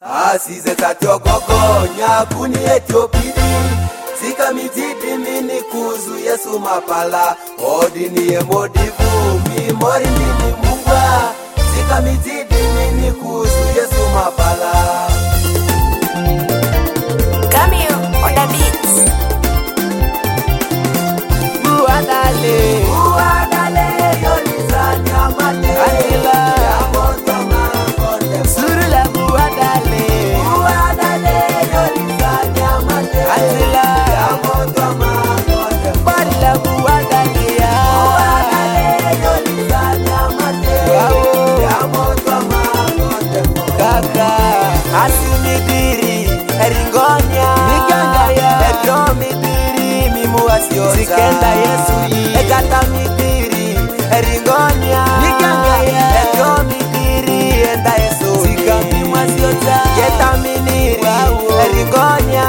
Asize tatiokoko nyakuni Etiopidi Sika mitidi mini kuzu Yesu mapala Odini emodivu mimori mini mungwa Sika mitidi mini kuzu Yesu mapala Cameo on the beats. Buadale Yolizani amate Anila Surula buadale Yolizani amate Anila Barila buadale Yolizani amate Kaka asimidiri eringonya Edomidiri mimuasioza Sikenda Yesu Ekata midiri eringonya Edomidiri enda Yesu Sika mimuasioza Yeta miniri eringonya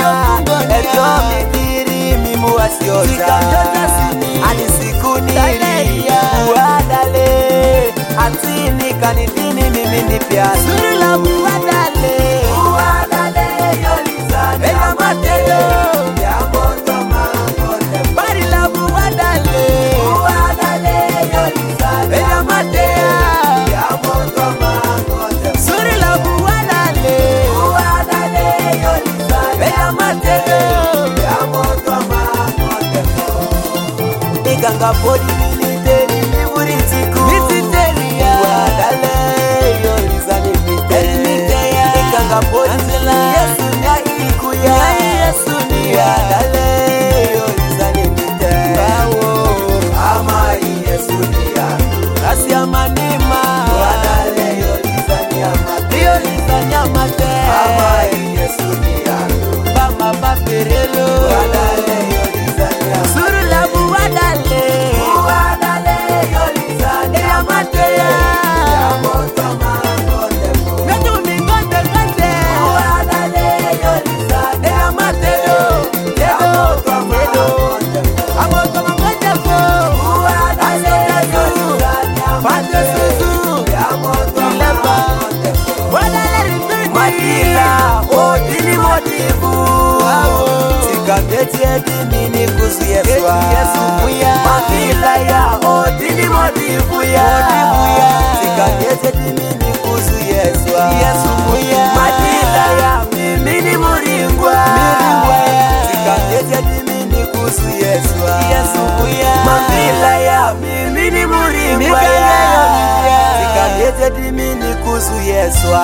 Edomidiri mimuasioza Sika mjota sini Anisikuniri Uadale Atini kanidini mimi nipia Surula uadale Yolizani Ega matelo Barila uadale Yolizani Ega matea Surula uadale Yolizani Ega matelo Iganga podi militeri Niburitiku Mititeria Uadale Yolizani Mititeria Iganga podi Yesu nya ikuya Yesu ni Uadale Yolizani Mititeria Amai Yesu ni ya Kasi amanima Uadale Yolizani amate Yolizani amate Amai Yesu ni ya Bama baperelo Uadale Yolizani amate Surula buadale Yolizani amate Sikandeti edimini kusu Yesua Mafila ya odini modivu ya Sikandeti edimini kusu Yesua Mafila ya mimini muringwa Sikandeti edimini kusu Yesua Mafila ya mimini muringwa Sikandeti edimini kusu Yesua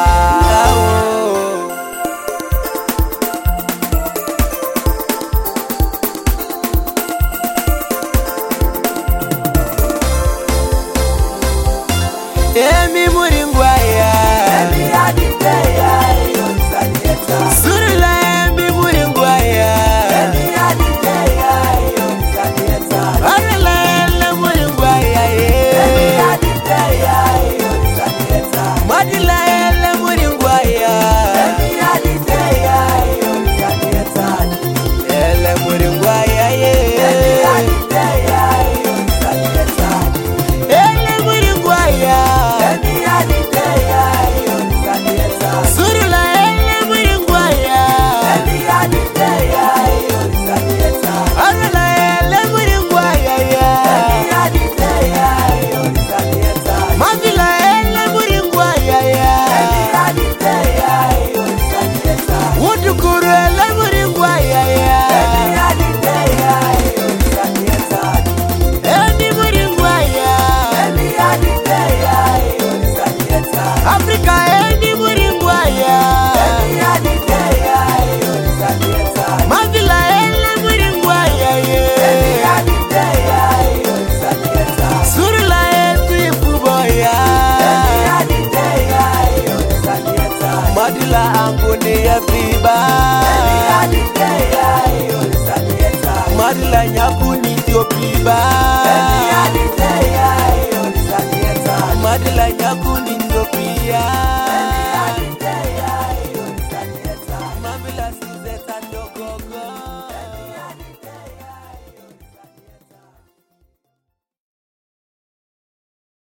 Emi muringwaya Emi aditeya Yolizani yeta Surula emi muringwaya Emi aditeya Yolizani yeta Arela ele muringwaya Emi aditeya Yolizani yeta Madila ele muringwaya Emi aditeya Yolizani yeta Ele muringwaya Emi aditeya Yolizani yeta Ele muringwaya Surula ele muringwaya Arela ele muringwaya Mavila ele muringwaya Wudukuru ele muringwaya Emi muringwaya Afrika eni muringwaya Mavila ele muringwaya Surula etu ifuboya Madila anguni ya fiba Madila nyakuni Etiopiba Madila nyakuni Ethiopia